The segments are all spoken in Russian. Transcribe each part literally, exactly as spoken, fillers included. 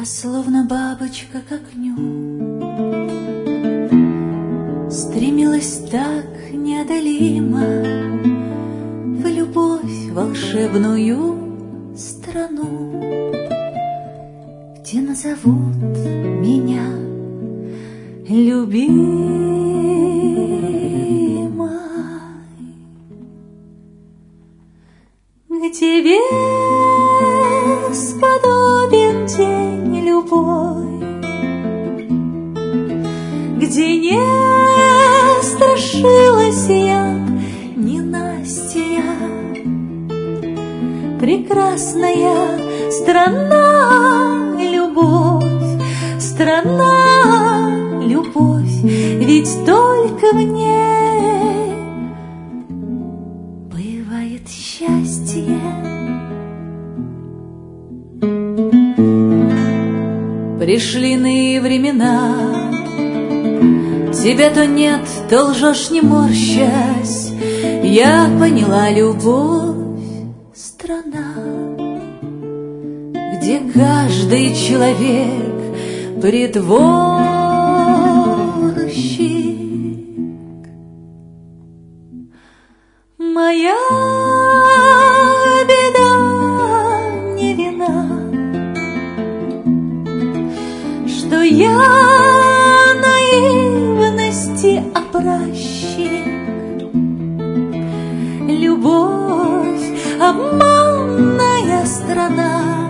словно бабочка к окню, стремилась так неодолимо в любовь волшебную страну, где назовут меня любимой, где бесподобен день любой, где не страшилась я ненастья. Прекрасная страна, любовь, страна, любовь, ведь только в ней бывает счастье. Пришли иные времена, тебя то нет, то лжешь, не морщась. Я поняла, любовь — страна, где каждый человек притворщик. Моя беда не вина, что я наивности образчик. Любовь — обманная страна,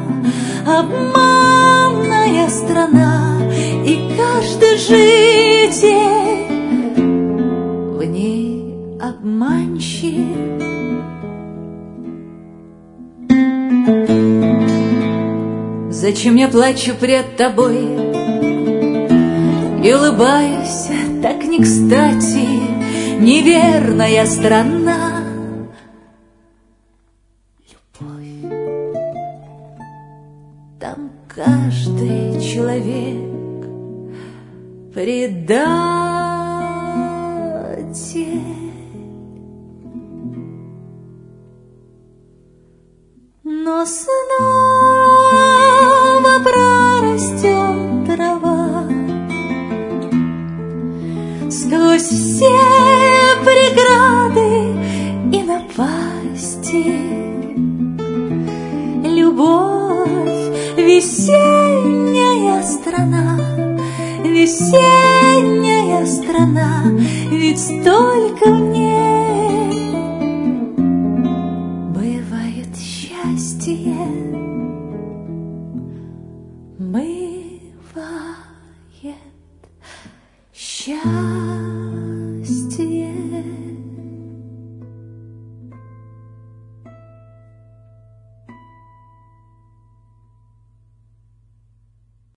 обманная страна, и каждый житель в ней обманщик. Зачем я плачу пред тобой и улыбаюсь так не кстати, неверная страна? Любовь, там каждый человек предатель. Но снова прорастет трава сквозь все преграды и напасти. Любовь — весенняя страна, весенняя страна, ведь только в ней бывает счастье. Бывает счастье.